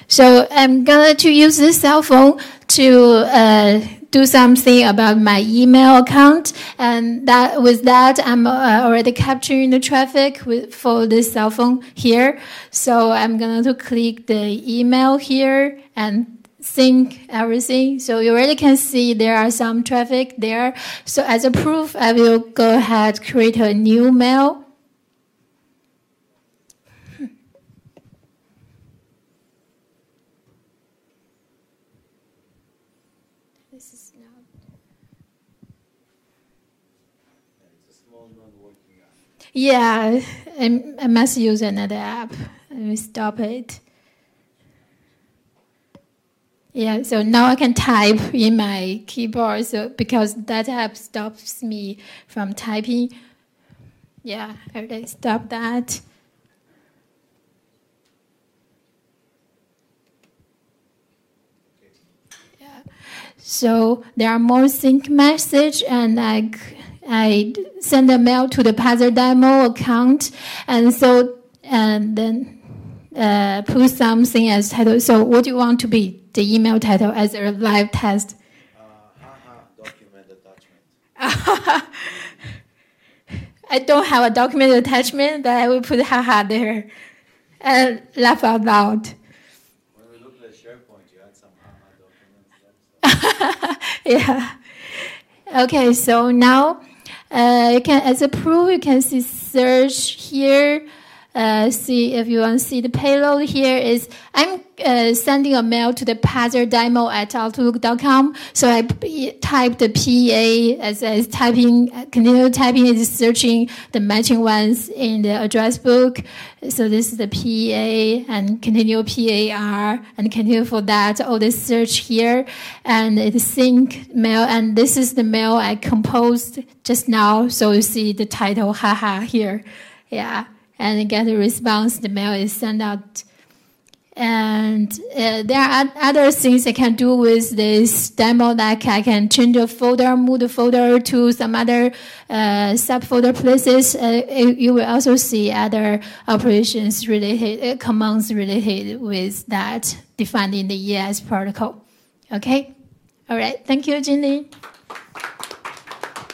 So I'm going to use this cell phone to do something about my email account, and with that I'm already capturing the traffic for this cell phone here. So I'm going to click the email here and sync everything. So you already can see there are some traffic there. So as a proof, I will go ahead, create a new mail. This is not. It's a small non-working app. Yeah, I must use another app. Let me stop it. Yeah, so now I can type in my keyboard, so because that app stops me from typing. Yeah, I already stopped that. Yeah. So there are more sync message, and I send a mail to the PazerDemo account, and then put something as title. So what do you want to be the email title as a live test? Document attachment. I don't have a document attachment, but I will put haha there and laugh out loud. When we look at SharePoint, you had some documents. Yeah. Okay, so now you can, as a proof, you can see search here. See if you want to see the payload here is I'm sending a mail to the PazerDemo@outlook.com. So I type the PA as typing, continue typing is searching the matching ones in the address book. So this is the PA and continue PAR and continue for that, all the search here and it's sync mail. And this is the mail I composed just now. So you see the title, haha, here. Yeah. And get a response, the mail is sent out. And there are other things I can do with this demo, like I can change a folder, move the folder to some other subfolder places. You will also see other operations related, commands related with that defined in the ES protocol. Okay? All right. Thank you, Jinli.